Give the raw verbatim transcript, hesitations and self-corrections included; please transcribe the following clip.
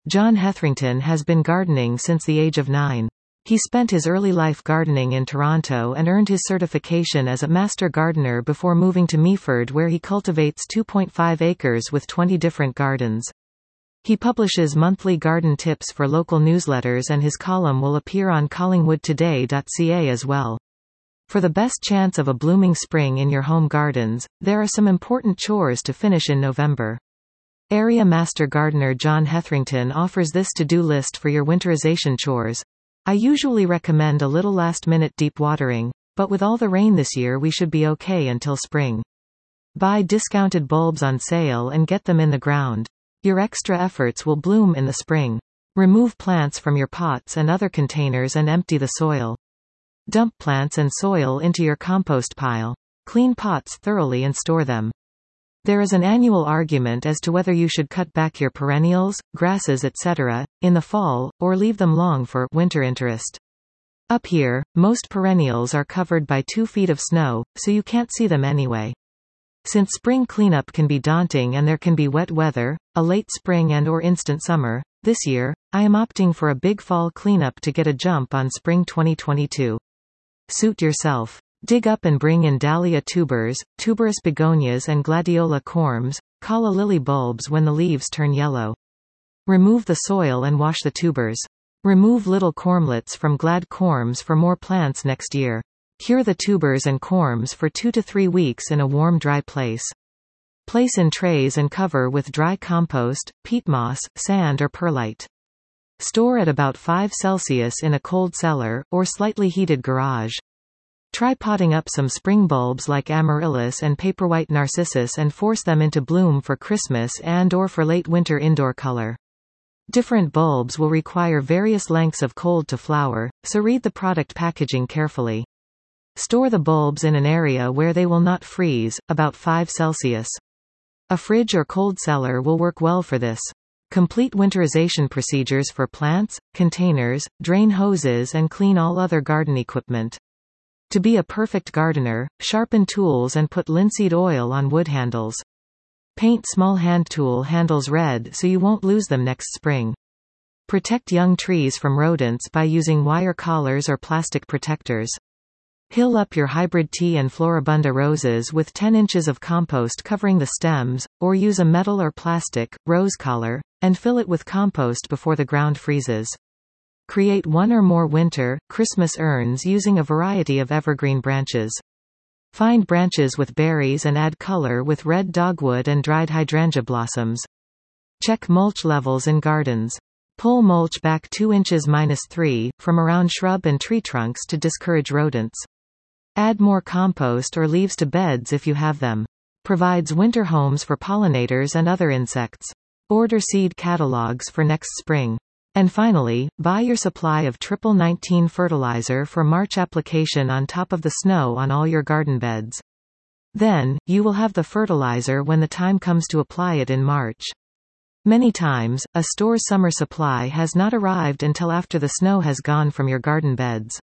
John Hetherington has been gardening since the age of nine. He spent his early life gardening in Toronto and earned his certification as a master gardener before moving to Meaford, where he cultivates two point five acres with twenty different gardens. He publishes monthly garden tips for local newsletters, and his column will appear on collingwood today dot c a as well. For the best chance of a blooming spring in your home gardens, there are some important chores to finish in November. Area Master Gardener John Hetherington offers this to-do list for your winterization chores. I usually recommend a little last-minute deep watering, but with all the rain this year we should be okay until spring. Buy discounted bulbs on sale and get them in the ground. Your extra efforts will bloom in the spring. Remove plants from your pots and other containers and empty the soil. Dump plants and soil into your compost pile. Clean pots thoroughly and store them. There is an annual argument as to whether you should cut back your perennials, grasses et cetera, in the fall, or leave them long for winter interest. Up here, most perennials are covered by two feet of snow, so you can't see them anyway. Since spring cleanup can be daunting and there can be wet weather, a late spring and or instant summer, this year, I am opting for a big fall cleanup to get a jump on spring twenty twenty-two. Suit yourself. Dig up and bring in dahlia tubers, tuberous begonias and gladiola corms, calla lily bulbs when the leaves turn yellow. Remove the soil and wash the tubers. Remove little cormlets from glad corms for more plants next year. Cure the tubers and corms for two to three weeks in a warm, dry place. Place in trays and cover with dry compost, peat moss, sand or perlite. Store at about five Celsius in a cold cellar, or slightly heated garage. Try potting up some spring bulbs like amaryllis and paperwhite narcissus and force them into bloom for Christmas and or for late winter indoor color. Different bulbs will require various lengths of cold to flower, so read the product packaging carefully. Store the bulbs in an area where they will not freeze, about five Celsius. A fridge or cold cellar will work well for this. Complete winterization procedures for plants, containers, drain hoses and clean all other garden equipment. To be a perfect gardener, sharpen tools and put linseed oil on wood handles. Paint small hand tool handles red so you won't lose them next spring. Protect young trees from rodents by using wire collars or plastic protectors. Hill up your hybrid tea and floribunda roses with ten inches of compost covering the stems, or use a metal or plastic rose collar, and fill it with compost before the ground freezes. Create one or more winter, Christmas urns using a variety of evergreen branches. Find branches with berries and add color with red dogwood and dried hydrangea blossoms. Check mulch levels in gardens. Pull mulch back two inches minus three, from around shrub and tree trunks to discourage rodents. Add more compost or leaves to beds if you have them. Provides winter homes for pollinators and other insects. Order seed catalogs for next spring. And finally, buy your supply of triple nineteen fertilizer for March application on top of the snow on all your garden beds. Then, you will have the fertilizer when the time comes to apply it in March. Many times, a store's summer supply has not arrived until after the snow has gone from your garden beds.